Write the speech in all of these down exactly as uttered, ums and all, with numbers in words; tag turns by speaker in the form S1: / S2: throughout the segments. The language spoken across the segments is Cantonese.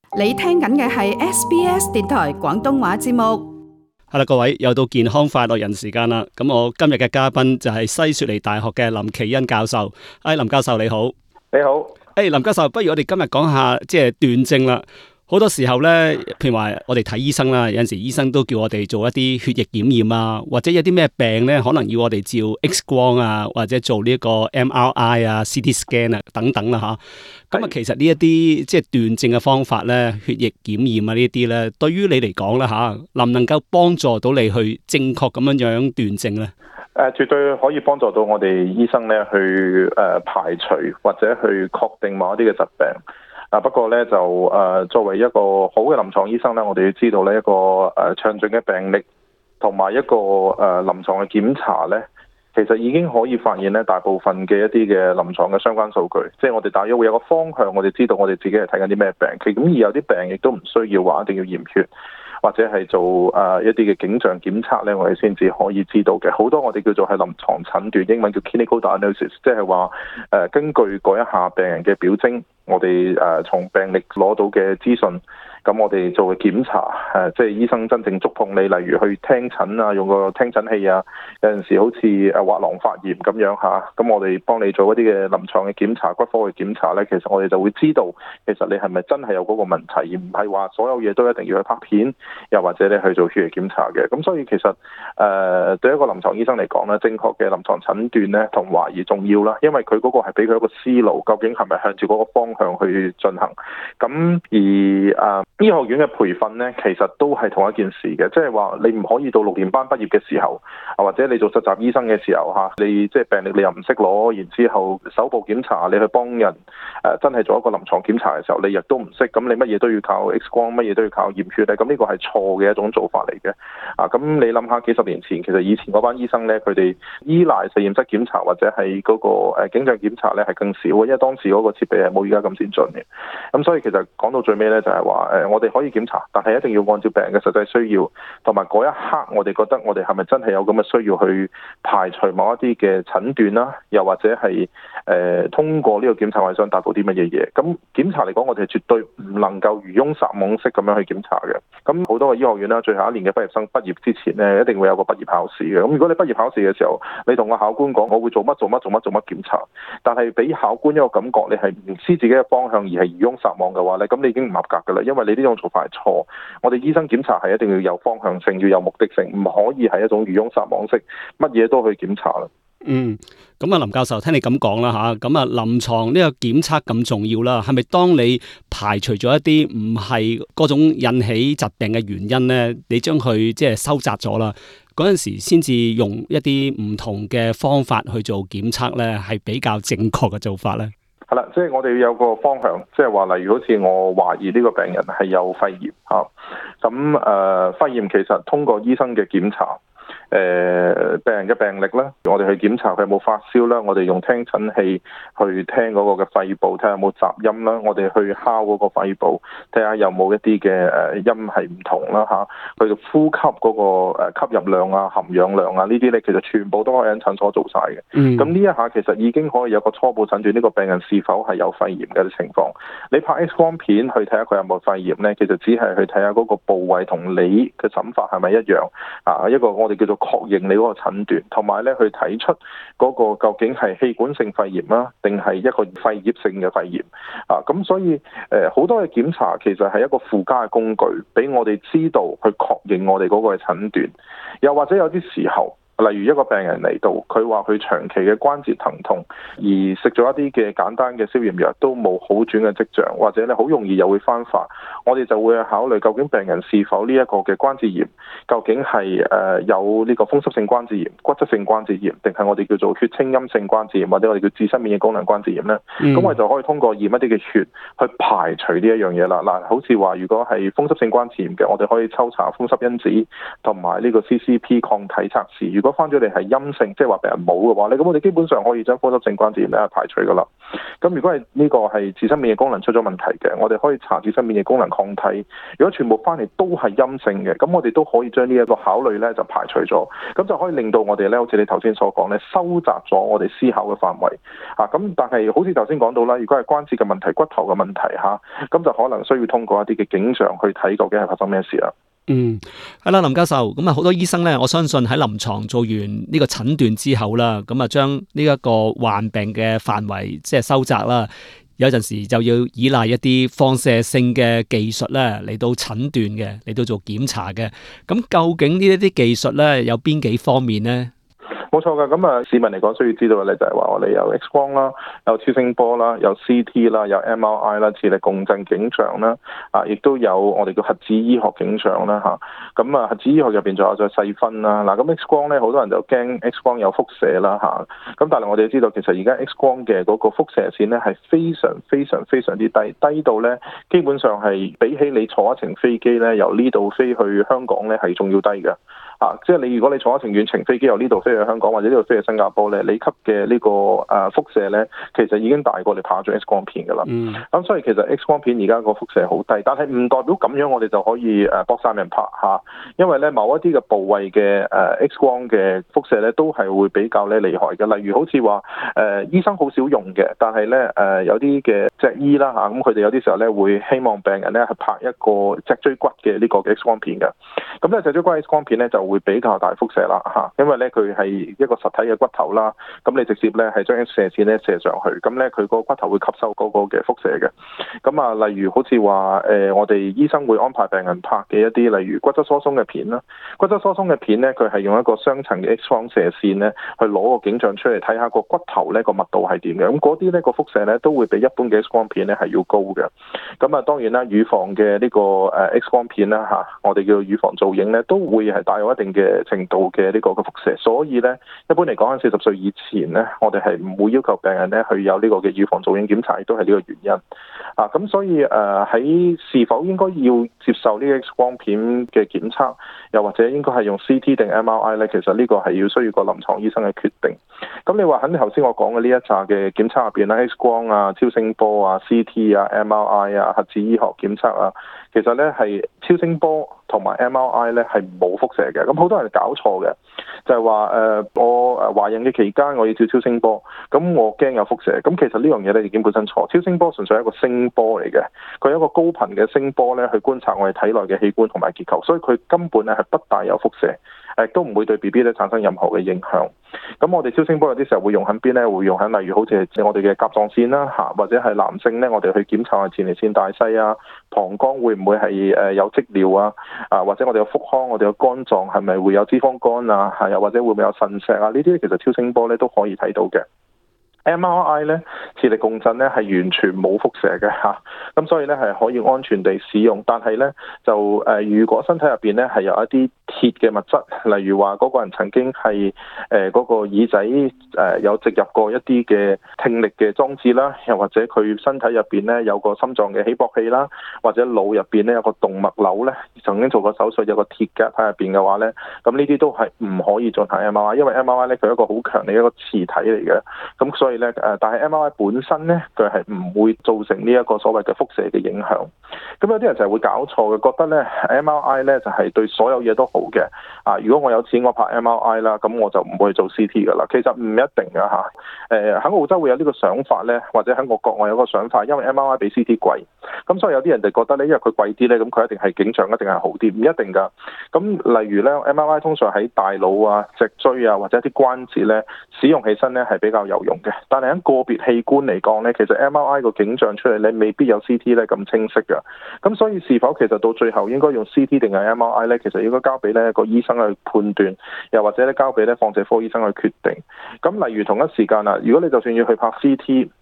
S1: 你聽緊嘅係 S B S 電台廣東話節目。
S2: 係啦，各位又到健康快樂人時間啦。咁我今日嘅嘉賓就係西雪梨大學嘅林奇恩教授。誒，林教授你好。
S3: 你好。
S2: 誒，林教授，不如我哋今日講下即係斷症啦。好多時候咧，譬如話我哋睇醫生啦，有陣時醫生都叫我哋做一啲血液檢驗啊，或者有啲咩病咧，可能要我哋照 X 光啊，或者做呢一個 M R I 啊、C T scan 啊等等啦吓。咁啊，其實呢一啲即係斷症嘅方法咧，血液檢驗啊呢啲咧，對於你嚟講咧吓，能唔能夠幫助到你去正確咁樣樣斷症咧？
S3: 誒，絕對可以幫助到我哋醫生咧去誒排除或者去確定某一啲嘅疾病。啊，不過咧就誒、呃、作為一個好嘅臨床醫生咧，我哋要知道咧一個誒詳盡嘅病歷同埋一個誒、呃、臨床嘅檢查咧，其實已經可以發現咧大部分嘅一啲嘅臨床嘅相關數據，即係我哋大約會有個方向，我哋知道我哋自己係睇緊啲咩病。其咁而有啲病亦都唔需要話一定要驗血，或者係做誒、呃、一啲嘅景象檢測咧，我哋先至可以知道嘅。好多我哋叫做係臨床診斷，英文叫 clinical diagnosis， 即係話誒根據嗰一下病人嘅表徵，我哋誒、呃、從病歷攞到嘅資訊，咁我哋做嘅檢查，誒、呃、即係醫生真正觸碰你，例如去聽診啊，用個聽診器啊，有陣時好似誒滑囊發炎咁樣嚇，咁、啊、我哋幫你做一啲嘅臨床嘅檢查、骨科嘅檢查咧，其實我哋就會知道，其實你係咪真係有嗰個問題，而唔係話所有嘢都一定要去拍片，又或者你去做血液檢查嘅。咁所以其實誒、呃、對一個臨床醫生嚟講咧，正確嘅臨床診斷咧同懷疑重要啦，因為佢嗰個係俾佢一個思路，究竟係咪向住嗰個方向去進行。咁而誒、呃、醫學院嘅培訓咧，其實都係同一件事嘅，即係話你唔可以到六年班畢業嘅時候，或者你做實習醫生嘅時候嚇，你即係病歷你又唔識攞，然之後手部檢查你去幫人誒、呃、真係做一個臨床檢查嘅時候，你亦都唔識，咁你乜嘢都要靠 X 光，乜嘢都要靠驗血咧，咁呢個係錯嘅一種做法嚟嘅。啊，咁你諗下幾十年前，其實以前嗰班醫生咧，佢哋依賴實驗室檢查或者係嗰個誒景象檢查咧係更少嘅，因為當時嗰個設備係冇而家咁先進嘅。咁所以其實講到最尾咧，就係話誒，我哋可以檢查，但係一定要按照病人嘅實際需要，同埋嗰一刻我哋覺得我哋係咪真係有咁嘅需要去排除某一啲嘅診斷啦，又或者係誒、呃、通過呢個檢查我哋想達到啲乜嘢嘢。咁檢查嚟講，我哋係絕對唔能夠漁翁撒網式咁樣去檢查嘅。咁好多個醫學院啦，最後一年嘅畢業生畢業之前咧，一定會有個畢業考試嘅。咁如果你畢業考試嘅時候，你同個考官講我會做乜做乜做乜做乜檢查，但係俾考官一個感覺你係唔知自己嘅方向而係漁翁撒網嘅話咧，咁你已經唔合格噶啦，因為你呢種做法係錯。我哋醫生檢查係一定要有方向性，要有目的性，唔可以係一種漁翁撒網式，乜嘢都去檢查啦。
S2: 嗯，咁啊，林教授，聽你咁講啦吓，咁啊，臨床呢個檢測咁重要啦，係咪當你排除咗一啲唔係嗰種引起疾病嘅原因咧，你將佢即係收窄咗啦，嗰陣時先至用一啲唔同嘅方法去做檢測咧，係比較正確嘅做法咧？
S3: 係啦，即係我哋要有個方向，即係話例如好似我懷疑呢個病人係有肺炎吓，咁誒、呃、肺炎其實通過醫生嘅檢查。誒、呃、病人嘅病歷咧，我哋去檢查佢有冇發燒啦，我哋用聽診器去聽嗰個嘅肺部，睇下有冇雜音啦，我哋去敲嗰個肺部，睇下有冇一啲嘅誒音係唔同啦嚇，佢、啊、呼吸嗰個吸入量啊、含氧量啊呢啲咧，其實全部都可以喺診所做晒嘅。咁呢、嗯、一下其實已經可以有個初步診斷呢個病人是否係有肺炎嘅情況。你拍 X 光片去睇下佢有冇肺炎咧，其實只係去睇下嗰個部位同你嘅審法係咪一樣啊？一個我哋叫做確認你嗰個診斷，同埋咧去睇出嗰個究竟係氣管性肺炎啦，定係一個肺葉性嘅肺炎啊？咁所以誒好、呃、多嘅檢查其實係一個附加嘅工具，俾我哋知道去確認我哋嗰個嘅診斷，又或者有啲時候。例如一個病人嚟到，佢話佢長期嘅關節疼痛，而食咗一啲嘅簡單嘅消炎藥都冇好轉嘅跡象，或者咧好容易又會翻發，我哋就會考慮究竟病人是否呢一個嘅關節炎，究竟係誒有呢個風濕性關節炎、骨質性關節炎，定係我哋叫做血清陰性關節炎，或者我哋叫自身免疫功能關節炎咧？咁、嗯、我哋就可以通過驗一啲嘅血去排除呢一樣嘢啦。嗱，好似話如果係風濕性關節炎嘅，我哋可以抽查風濕因子同埋呢個 C C P 抗體測試。如果果翻咗嚟係陰性，即係話病人冇嘅話咧，咁我哋基本上可以將科執性關節炎咧排除噶啦。咁如果係呢個係自身免疫功能出咗問題嘅，我哋可以查自身免疫功能抗體。如果全部翻嚟都係陰性嘅，咁我哋都可以將呢一個考慮咧就排除咗，咁就可以令到我哋咧，好似你頭先所講咧，收窄咗我哋思考嘅範圍啊。咁但係好似頭先講到啦，如果係關節嘅問題、骨頭嘅問題嚇，咁就可能需要通過一啲嘅景象去睇究竟係發生咩事啦。
S2: 嗯，係啦，林教授，咁啊好多醫生咧，我相信喺臨床做完呢個診斷之後啦，咁啊將呢一個患病嘅範圍即係收窄啦，有陣時就要依賴一啲放射性嘅技術咧嚟到診斷嘅，嚟到做檢查嘅。咁究竟呢一啲技術咧有邊幾方面呢？
S3: 冇錯㗎，咁啊市民嚟講需要知道嘅咧就係話我哋有 X 光啦，有超聲波啦，有 C T 啦，有 M R I 啦，磁力共振影像啦，啊，亦都有我哋叫核子醫學影像啦嚇。咁啊核子醫學入邊仲有再細分啦。嗱咁 X 光咧好多人就驚 X 光有輻射啦嚇。咁但係我哋知道其實而家 X 光嘅嗰個輻射線咧係非常非常非常之低，低到咧基本上係比起你坐一程飛機咧由呢度飛去香港咧係仲要低嘅。啊，即係你如果你坐一程遠程飛機由呢度飛去香港或者呢度飛去新加坡咧，你吸嘅呢個誒輻射咧，其實已經大過你拍咗 X 光片㗎啦。嗯。咁所以其實 X 光片而家個輻射好低，但係唔代表咁樣我哋就可以誒搏晒命拍嚇，因為咧某一啲嘅部位嘅誒 X 光嘅輻射咧都係會比較咧厲害嘅。例如好似話誒醫生好少用嘅，但係咧誒有啲嘅脊醫啦嚇，咁佢哋有啲時候咧會希望病人咧係拍一個脊椎骨嘅呢個嘅 X 光片嘅。咁咧脊椎骨 X 光片咧就會比較大輻射啦嚇，因為咧佢係一個實體嘅骨頭啦，咁你直接咧係將啲射線咧射上去，咁咧佢個骨頭會吸收嗰個嘅輻射嘅。咁啊，例如好似話誒，我哋醫生會安排病人拍嘅一啲，例如骨質疏鬆嘅片啦，骨質疏鬆嘅片咧，佢係用一個雙層嘅 X 光射線咧，去攞個景象出嚟睇下個骨頭咧個密度係點嘅。咁嗰啲咧個輻射咧都會比一般嘅 X 光片咧係要高嘅。咁啊，當然啦，乳房嘅呢個誒 X 光片啦嚇，我哋叫乳房造影咧，都會係帶有一定嘅程度嘅呢個嘅輻射。所以咧，一般嚟講喺四十歲以前咧，我哋係唔會要求病人咧去有呢個嘅乳房造影檢查，亦都係呢個原因。啊，咁所以誒喺、呃、是否應該要接受呢個 X 光片嘅檢測，又或者應該係用 C T 定 M R I 咧？其實呢個係要需要個臨床醫生嘅決定。咁你話喺頭先我講嘅呢一紮嘅檢測入邊咧 ，X 光啊、超聲波啊、C T 啊、M R I 啊、核子醫學檢測啊，其實咧係超聲波同埋 M R I 咧係冇輻射嘅。咁好多人搞錯嘅，就係話誒我誒懷孕嘅期間我要照超聲波，咁我驚有輻射。咁其實呢樣嘢咧已經本身錯，超聲波純粹係一個聲波嚟嘅，佢有一個高頻嘅聲波咧去觀察我哋體內嘅器官同埋結構，所以佢根本咧係不帶有輻射，誒都唔會對 B B 咧產生任何嘅影響。咁我哋超聲波有啲時候會用喺邊咧？會用喺例如好似係我哋嘅甲狀腺啦嚇，或者係男性咧，我哋去檢查下前列腺大細啊，膀胱會唔會係誒有積尿啊？啊或者我哋嘅腹腔，我哋嘅肝臟係咪會有脂肪肝啊？係又或者會唔會有腎石啊？呢啲其實超聲波咧都可以睇到嘅。M R I 咧，磁力共振咧係完全冇輻射嘅嚇，咁所以咧係可以安全地使用。但係咧就誒、呃，如果身體入邊咧係有一啲鐵嘅物質，例如話嗰個人曾經係誒嗰個耳仔誒、呃、有植入過一啲嘅聽力嘅裝置啦，又或者佢身體入邊咧有個心臟嘅起搏器啦，或者腦入邊咧有個動脈瘤咧，曾經做過手術有個鐵夾喺入邊嘅話咧，咁呢啲都係唔可以進行 M R I， 因為 M R I 咧佢係一個好強力一個磁體嚟嘅，咁所以咧誒，但係 M R I 本身咧，佢係唔會造成呢一個所謂嘅輻射嘅影響。咁有啲人就係會搞錯嘅，覺得咧 M R I 咧就係對所有嘢都好嘅。啊，如果我有錢我拍 M R I 啦，咁我就唔會做 C T 噶啦。其實唔一定噶嚇。誒喺澳洲會有呢個想法咧，或者喺我國外有個想法，因為 M R I 比 C T 貴，咁所以有啲人就覺得咧，因為佢貴啲咧，咁佢一定係景象一定係好啲，唔一定㗎。咁例如咧 M R I 通常喺大腦啊、脊椎啊或者一啲關節咧使用起身咧係比較有用嘅，但係喺個別器官嚟講咧，其實 M R I 個景象出嚟咧未必有 C T 咧咁清晰㗎。咁所以是否其實到最後應該用 C T 定係 M R I 咧，其實應該交俾咧個醫生去判斷，又或者咧交俾咧放射科醫生去決定。咁例如同一時間啦，如果你就算要去拍 C T，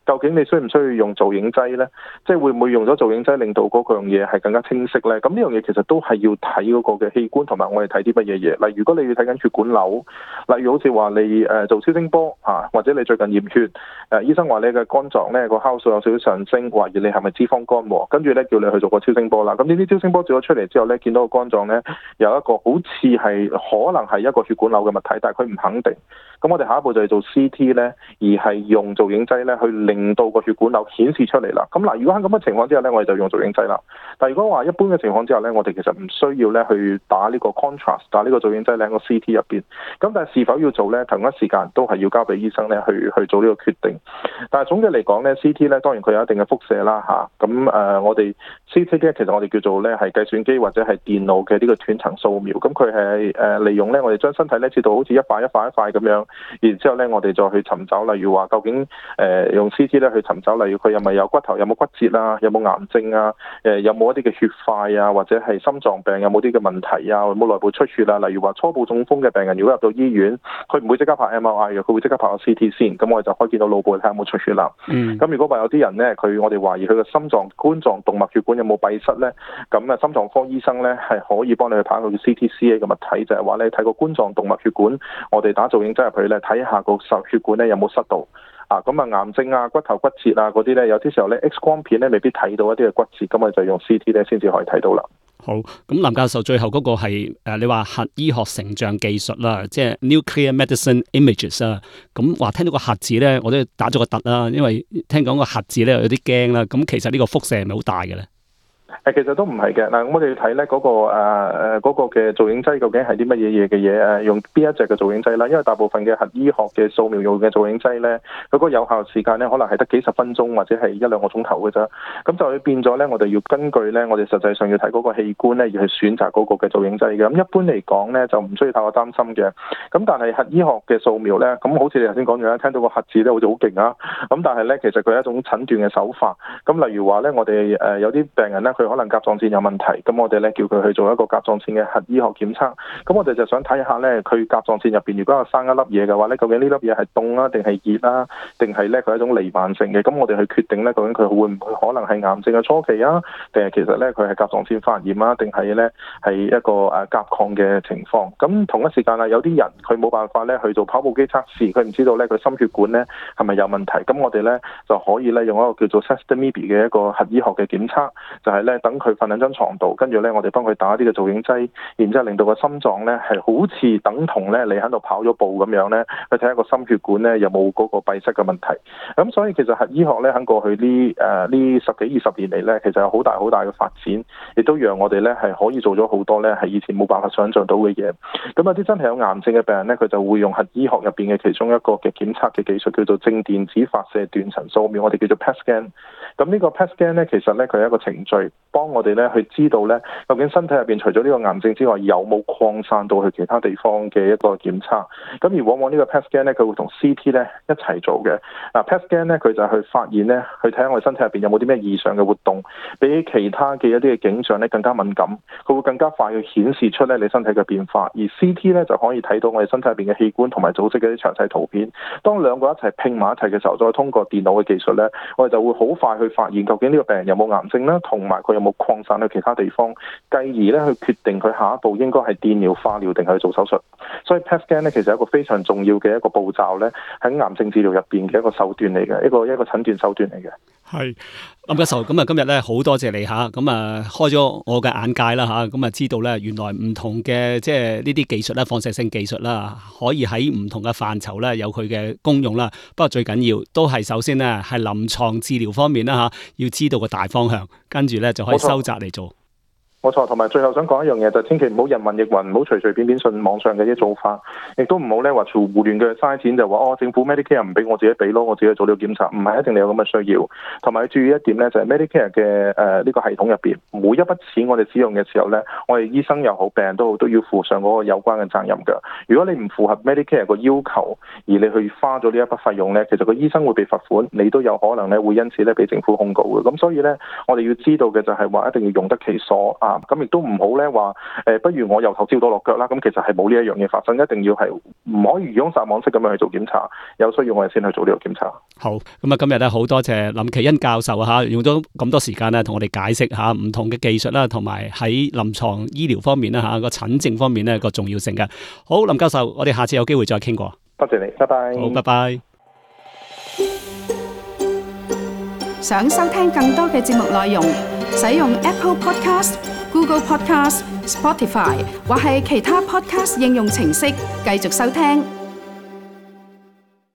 S3: 究竟你需唔需要用造影劑呢？即係會唔會用咗造影劑令到嗰樣嘢係更加清晰呢？咁呢樣嘢其實都係要睇嗰個嘅器官同埋我哋睇啲乜嘢嘢。例如如果你要睇緊血管瘤，例如好似話你誒做超聲波嚇，或者你最近驗血，誒醫生話你嘅肝臟呢個酵素有少少上升，懷疑你係咪脂肪肝喎？跟住呢叫你去做個超聲波啦。咁呢啲超聲波照咗出嚟之後呢，見到個肝臟呢有一個好似係可能係一個血管瘤嘅物體，但係佢唔肯定。咁我哋下一步就係做 C T 呢，而係用造影劑呢去令到個血管瘤顯示出嚟啦。咁嗱，如果喺咁嘅情況之下呢，我哋就用造影劑啦。但係如果話一般嘅情況之下呢，我哋其實唔需要呢去打呢個 contrast， 打呢個造影劑喺個 C T 入邊。咁但係是否要做呢？同一時間都係要交俾醫生呢去去做呢個決定。但係總嘅嚟講呢 C T 呢當然佢有一定嘅輻射啦嚇。咁、啊、誒，我哋 C T 呢其實我哋叫做呢係計算機或者係電腦嘅呢個斷層掃描。咁佢係誒利用呢，我哋將身體呢切到好似一塊一塊一塊咁樣。然之後咧，我哋再去尋找，例如話究竟誒、呃、用 C T 咧去尋找，例如佢有咪有骨頭有冇骨折啊，有冇癌症啊，誒、呃、有冇一啲嘅血塊啊，或者係心臟病有冇啲嘅問題啊，有冇內部出血啊？例如話初步中風嘅病人，如果入到醫院，佢唔會即刻拍 M R I 嘅，佢會即刻拍個 C T 先，咁我哋就可以見到腦部睇下有冇出血啦。嗯。咁如果話有啲人咧，佢我哋懷疑佢嘅心臟冠狀動脈血管有冇閉塞咧，咁啊心臟科醫生咧係可以幫你去拍一個叫 C T C A 嘅物體，就係話咧睇個冠狀動脈血管，我哋打造影劑入去咧睇下個受血管咧有冇塞到啊，咁啊癌症啊骨頭骨折啊嗰啲咧，有啲時候咧 X 光片咧未必睇到一啲嘅骨折，咁我就用 C T 咧先至可以睇到啦。
S2: 好，咁林教授最後嗰個係誒你話核醫學成像技術啦，即係 nuclear medicine images 啊，咁話聽到個核字咧，我都打咗個突啦，因為聽講個核字咧有啲驚啦，咁其實呢個輻射係咪好大嘅咧？
S3: 誒其實都唔係嘅，嗱我哋睇咧嗰個誒誒嗰個嘅造影劑究竟係啲乜嘢嘢嘅嘢誒，用邊一隻嘅造影劑啦？因為大部分嘅核醫學嘅掃描用嘅造影劑咧，佢個有效時間咧可能係得幾十分鐘或者係一兩個鐘頭嘅啫。咁就會變咗咧，我哋要根據咧，我哋實際上要睇嗰個器官咧，而去選擇嗰個嘅造影劑嘅。咁一般嚟講咧，就唔需要太過擔心嘅。咁但係核醫學嘅掃描咧，咁好似你頭先講咗啦，聽到個核字咧好似好勁啊。咁但係咧，其實佢係一種診斷嘅手法。咁例如話咧，我哋誒有啲病人咧，佢可能甲狀腺有問題，咁我哋咧叫佢去做一個甲狀腺嘅核醫學檢測。咁我哋就想睇下咧，佢甲狀腺入邊如果有生一粒嘢嘅話咧，究竟呢粒嘢係凍啊，定係熱啊，定係咧佢係一種彌漫性嘅？咁我哋去決定咧，究竟佢會唔會可能係癌症嘅初期啊，定係其實咧佢係甲狀腺發炎啊，定係咧係一個誒甲亢嘅情況？咁同一時間啊，有啲人佢冇辦法咧去做跑步機測試，佢唔知道咧佢心血管咧係咪有問題？咁我哋咧就可以咧用一個叫做 Sestamibi 嘅一個核醫學嘅檢測，就係咧等佢瞓喺張床度，跟住咧我哋幫佢打啲嘅造影劑，然之後令到個心臟咧係好似等同咧你喺度跑咗步咁樣咧，去睇下個心血管咧有冇嗰個閉塞嘅問題。咁所以其實核醫學咧喺過去呢誒呢十幾二十年嚟咧，其實有好大好大嘅發展，亦都讓我哋咧係可以做咗好多咧係以前冇辦法想像到嘅嘢。咁有啲真係有癌症嘅病人咧，佢就會用核醫學入邊嘅其中一個嘅檢測嘅技術，叫做正電子發射斷層掃描，我哋叫做 P E T scan。咁呢個 P E T scan 咧，其實咧佢係一個程序，幫我哋咧去知道咧究竟身體入邊除咗呢個癌症之外，有冇擴散到去其他地方嘅一個檢測。咁而往往呢個 P E T scan 咧，佢會同 C T 咧一齊做嘅。嗱 P E T scan 咧，佢就去發現咧，去睇下我哋身體入邊有冇啲咩異常嘅活動，比其他嘅一啲嘅景象咧更加敏感，佢會更加快去顯示出咧你身體嘅變化。而 C T 咧就可以睇到我哋身體入邊嘅器官同埋組織嘅啲詳細圖片。當兩個一齊拼埋一齊嘅時候，再通過電腦嘅技術咧，我哋就會好快去發現究竟呢個病人有冇癌症啦，同埋佢有冇擴散去其他地方，繼而咧去決定佢下一步應該係電療、化療定係去做手術。所以 P E T scan 咧其實係一個非常重要嘅一個步驟咧，喺癌症治療入邊嘅一個手段嚟嘅，一個一個診斷手段嚟嘅。
S2: 係林教授，咁啊今日咧好多謝你吓，咁啊開咗我嘅眼界啦吓，咁啊知道咧原來唔同嘅即係呢啲技術咧，放射性技術啦，可以喺唔同嘅範疇咧有佢嘅功用啦。不過最緊要都係首先咧係臨床治療方面啦吓，要知道個大方向，跟住咧就可以收窄嚟做。
S3: 冇錯，同埋最後想講一樣嘢，就千祈唔好人云亦云，唔好隨隨便便信網上嘅啲做法，亦都唔好咧話胡亂嘅嘥錢就話哦政府 Medicare 唔俾我自己俾咯，我自己做呢個檢查，唔係一定你有咁嘅需要。同埋注意一點咧，就係 Medicare 嘅誒呢個系統入邊，每一筆錢我哋使用嘅時候咧，我哋醫生又好，病人都好，都要負上嗰個有關嘅責任㗎。如果你唔符合 Medicare 個要求，而你去花咗呢一筆費用咧，其實個醫生會被罰款，你都有可能咧會因此咧被政府控告嘅。咁所以咧，我哋要知道嘅就係話一定要用得其所啊。 查，咁亦都唔好咧話誒，不如我由頭照到落腳啦。咁其實係冇呢一樣嘢發生，一定要係唔可以漁翁撒網式咁樣去做檢查，有需要我哋先去做呢個檢查。
S2: 好，咁啊今日咧好多謝林奇恩教授嚇，用咗咁多時間咧同我哋解釋下唔同嘅技術啦，同埋喺臨床醫療方面啦嚇個診症方面咧個重要性嘅。好，林教授，我哋下次有機會再傾過。
S3: 多謝你，拜拜。
S2: 好，拜拜。
S1: 想收聽更多嘅節目內容，使用 Apple Podcast、Google Podcast、Spotify 或係其他 Podcast 應用程式繼續收聽。